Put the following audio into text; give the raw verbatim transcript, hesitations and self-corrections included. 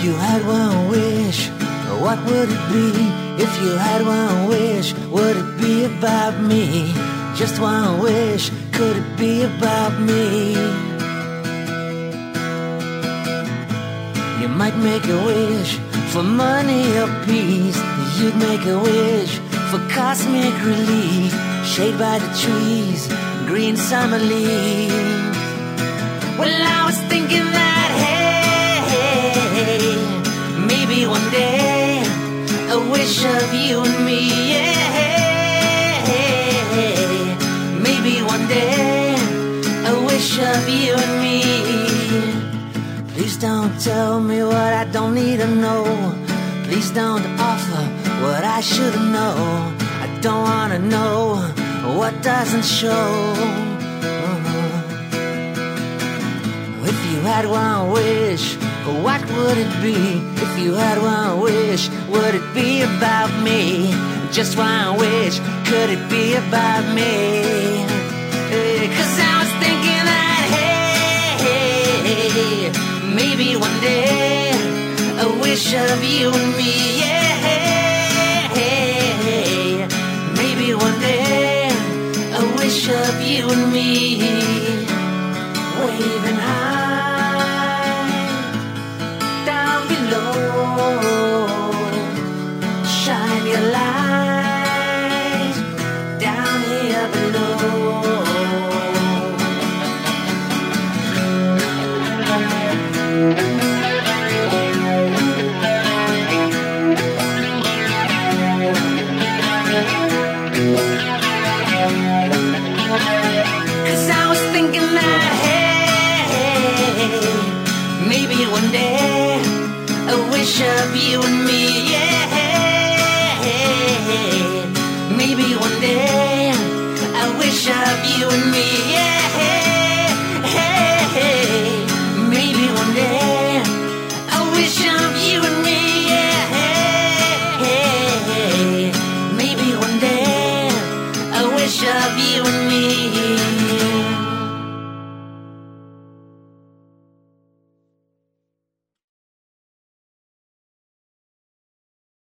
you had one wish, what would it be? If you had one wish, would it be about me? Just one wish, could it be about me? You might make a wish for money or peace. You'd make a wish for cosmic relief, shade by the trees, green summer leaves. Well, I was thinking that, hey, maybe one day a wish of you and me, yeah. Maybe one day a wish of you and me. Please don't tell me what I don't need to know. Please don't offer what I should know. I don't wanna know what doesn't show. If you had one wish, what would it be? If you had one wish, would it be about me? Just one wish, could it be about me? Cause I was thinking that, hey, maybe one day a wish of you and me, yeah. Maybe one day a wish of you and me, waving high down below. Shine your light down here below. Cause I was thinking that, hey, maybe one day a wish of you and me, yeah.